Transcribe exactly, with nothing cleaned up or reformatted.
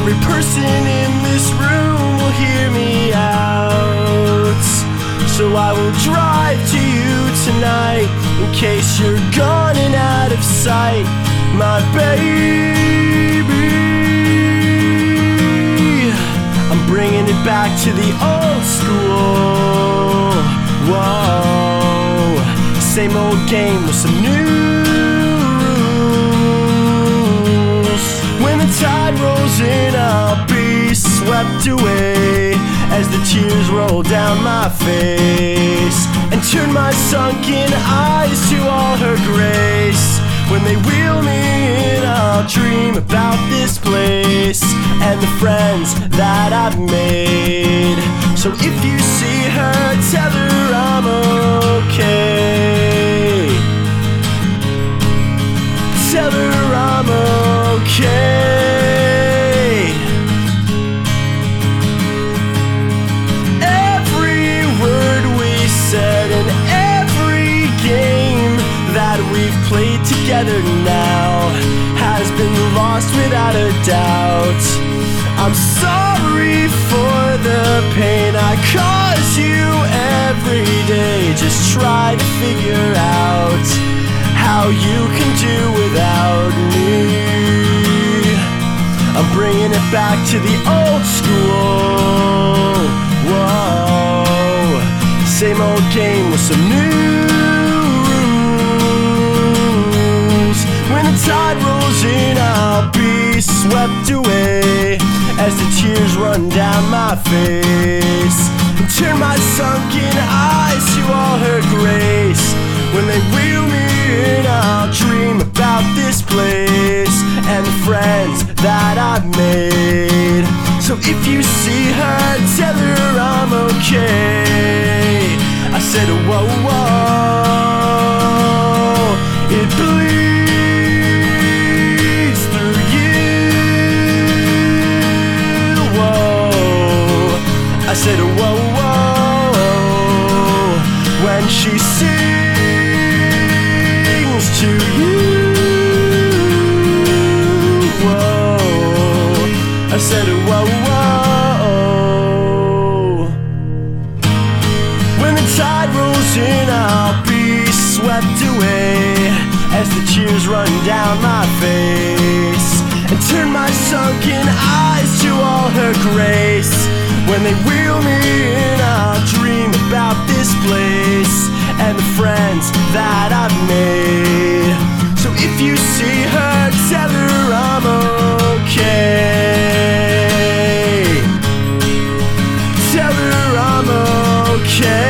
every person in this room will hear me out. So I will drive to you tonight, in case you're gone and out of sight, my baby. I'm bringing it back to the old school. Whoa, same old game with some new rules. When the tide rolls in, I'll be swept away as the tears roll down my face, and turn my sunken eyes to all her grace. When they wheel me in, I'll dream about this place and the friends that I've made. So if you see her, tell her I'm okay. Tell her I'm okay. Every word we said and every game that we've played together now has been lost without a doubt. I'm sorry for the pain I cause you every day. Just try to figure out how you can do without me. I'm bringing it back to the old school. Whoa, same old game with some new rules. When the tide rolls in, I'll be swept away as the tears run down my face, and turn my sunken eyes to all her grace. When they wheel me in, I'll dream about this place and the friends that I've made. So if you see her, tell her I'm okay. I said whoa, whoa, it bleeds through you. Whoa, I said whoa, whoa, when she sings to you. Whoa, I said whoa, whoa. When the tide rolls in, I'll be swept away as the tears run down my face, and turn my sunken eyes to all her grace. When they wheel me in, I'll dream about this place and the friends that I've made. So if you see her, tell her I'm okay. Tell her I'm okay.